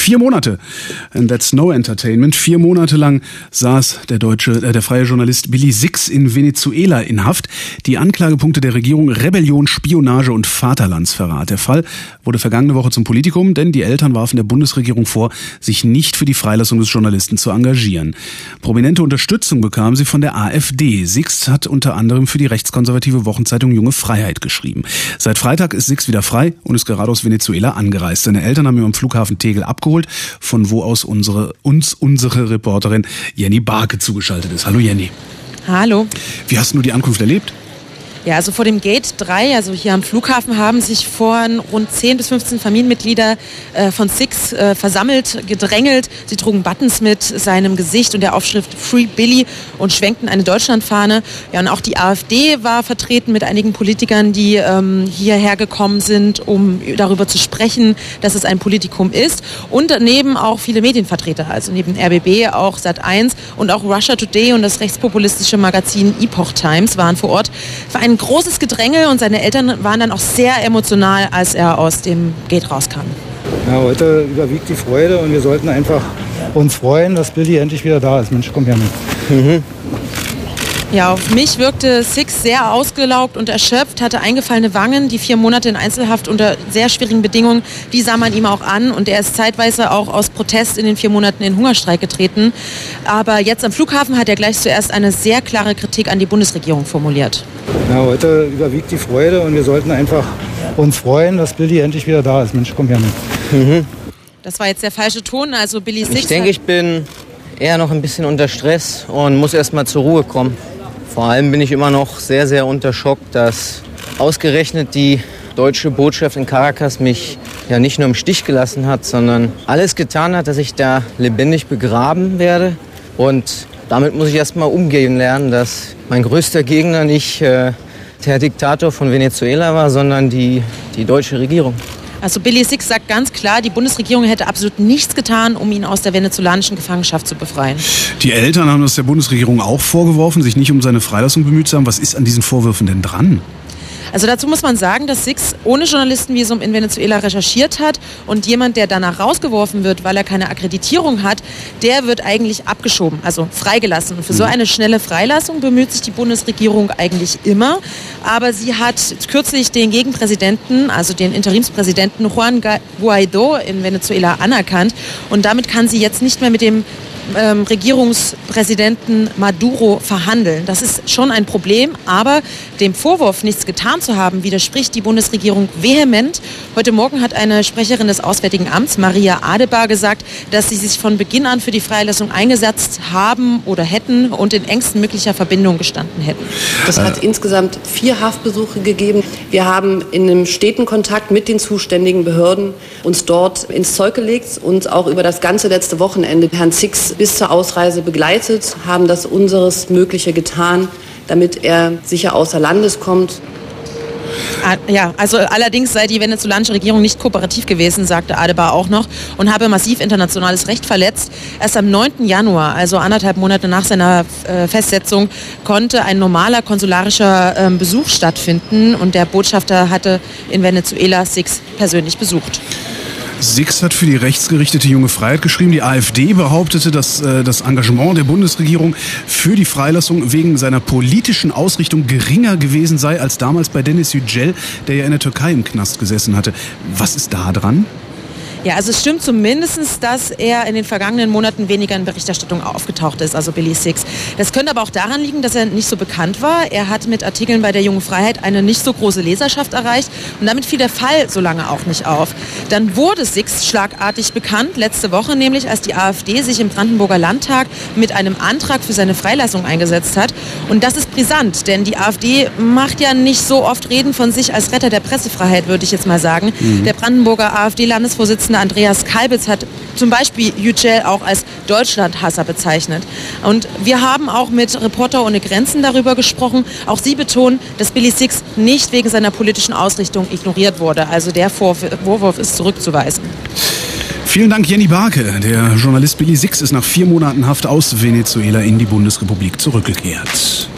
4 Monate. And that's no entertainment. 4 Monate lang saß der freie Journalist Billy Six in Venezuela in Haft. Die Anklagepunkte der Regierung: Rebellion, Spionage und Vaterlandsverrat. Der Fall wurde vergangene Woche zum Politikum, denn die Eltern warfen der Bundesregierung vor, sich nicht für die Freilassung des Journalisten zu engagieren. Prominente Unterstützung bekamen sie von der AfD. Six hat unter anderem für die rechtskonservative Wochenzeitung Junge Freiheit geschrieben. Seit Freitag ist Six wieder frei und ist gerade aus Venezuela angereist. Seine Eltern haben ihn am Flughafen Tegel abgeholt, von wo aus unsere Reporterin Jenny Barke zugeschaltet ist. Hallo Jenny. Hallo. Wie hast du die Ankunft erlebt? Ja, also vor dem Gate 3, also hier am Flughafen, haben sich vorhin rund 10 bis 15 Familienmitglieder von Six versammelt, gedrängelt. Sie trugen Buttons mit seinem Gesicht und der Aufschrift Free Billy und schwenkten eine Deutschlandfahne. Ja, und auch die AfD war vertreten mit einigen Politikern, die hierher gekommen sind, um darüber zu sprechen, dass es ein Politikum ist. Und daneben auch viele Medienvertreter, also neben RBB auch Sat.1 und auch Russia Today und das rechtspopulistische Magazin Epoch Times waren vor Ort. Für ein großes Gedränge und seine Eltern waren dann auch sehr emotional, als er aus dem Gate rauskam. Ja, heute überwiegt die Freude und wir sollten einfach uns freuen, dass Billy endlich wieder da ist. Mensch, komm her mit. Ja, auf mich wirkte Six sehr ausgelaugt und erschöpft, hatte eingefallene Wangen. Die 4 Monate in Einzelhaft unter sehr schwierigen Bedingungen, die sah man ihm auch an. Und er ist zeitweise auch aus Protest in den 4 Monaten in Hungerstreik getreten. Aber jetzt am Flughafen hat er gleich zuerst eine sehr klare Kritik an die Bundesregierung formuliert. Ja, heute überwiegt die Freude und wir sollten einfach uns freuen, dass Billy endlich wieder da ist. Mensch, komm her mit. Das war jetzt der falsche Ton. Also Billy Six. Ich denke, ich bin eher noch ein bisschen unter Stress und muss erst mal zur Ruhe kommen. Vor allem bin ich immer noch sehr, sehr unter Schock, dass ausgerechnet die deutsche Botschaft in Caracas mich ja nicht nur im Stich gelassen hat, sondern alles getan hat, dass ich da lebendig begraben werde. Und damit muss ich erst mal umgehen lernen, dass mein größter Gegner nicht der Diktator von Venezuela war, sondern die deutsche Regierung. Also Billy Six sagt ganz klar, die Bundesregierung hätte absolut nichts getan, um ihn aus der venezolanischen Gefangenschaft zu befreien. Die Eltern haben das der Bundesregierung auch vorgeworfen, sich nicht um seine Freilassung bemüht zu haben. Was ist an diesen Vorwürfen denn dran? Also dazu muss man sagen, dass Six ohne Journalistenvisum in Venezuela recherchiert hat und jemand, der danach rausgeworfen wird, weil er keine Akkreditierung hat, der wird eigentlich abgeschoben, also freigelassen. Und für so eine schnelle Freilassung bemüht sich die Bundesregierung eigentlich immer. Aber sie hat kürzlich den Gegenpräsidenten, also den Interimspräsidenten Juan Guaidó in Venezuela anerkannt. Und damit kann sie jetzt nicht mehr mit dem Regierungspräsidenten Maduro verhandeln. Das ist schon ein Problem, aber dem Vorwurf, nichts getan zu haben, widerspricht die Bundesregierung vehement. Heute Morgen hat eine Sprecherin des Auswärtigen Amts, Maria Adebar, gesagt, dass sie sich von Beginn an für die Freilassung eingesetzt haben oder hätten und in engsten möglicher Verbindung gestanden hätten. Es hat insgesamt 4 Haftbesuche gegeben. Wir haben in einem steten Kontakt mit den zuständigen Behörden uns dort ins Zeug gelegt und auch über das ganze letzte Wochenende Herrn Six bis zur Ausreise begleitet, haben das unseres Mögliche getan, damit er sicher außer Landes kommt. Ja, also allerdings sei die venezolanische Regierung nicht kooperativ gewesen, sagte Adebar auch noch, und habe massiv internationales Recht verletzt. Erst am 9. Januar, also 1,5 Monate nach seiner Festsetzung, konnte ein normaler konsularischer Besuch stattfinden und der Botschafter hatte in Venezuela Six persönlich besucht. Six hat für die rechtsgerichtete Junge Freiheit geschrieben. Die AfD behauptete, dass das Engagement der Bundesregierung für die Freilassung wegen seiner politischen Ausrichtung geringer gewesen sei als damals bei Dennis Yücel, der ja in der Türkei im Knast gesessen hatte. Was ist da dran? Ja, also es stimmt zumindest, dass er in den vergangenen Monaten weniger in Berichterstattung aufgetaucht ist, also Billy Six. Das könnte aber auch daran liegen, dass er nicht so bekannt war. Er hat mit Artikeln bei der Jungen Freiheit eine nicht so große Leserschaft erreicht und damit fiel der Fall so lange auch nicht auf. Dann wurde Six schlagartig bekannt, letzte Woche nämlich, als die AfD sich im Brandenburger Landtag mit einem Antrag für seine Freilassung eingesetzt hat. Und das ist brisant, denn die AfD macht ja nicht so oft Reden von sich als Retter der Pressefreiheit, würde ich jetzt mal sagen. Der Brandenburger AfD-Landesvorsitzende Andreas Kalbitz hat zum Beispiel Yücel auch als Deutschlandhasser bezeichnet. Und wir haben auch mit Reporter ohne Grenzen darüber gesprochen. Auch sie betonen, dass Billy Six nicht wegen seiner politischen Ausrichtung ignoriert wurde. Also der Vorwurf ist zurückzuweisen. Vielen Dank, Jenny Barke. Der Journalist Billy Six ist nach 4 Monaten Haft aus Venezuela in die Bundesrepublik zurückgekehrt.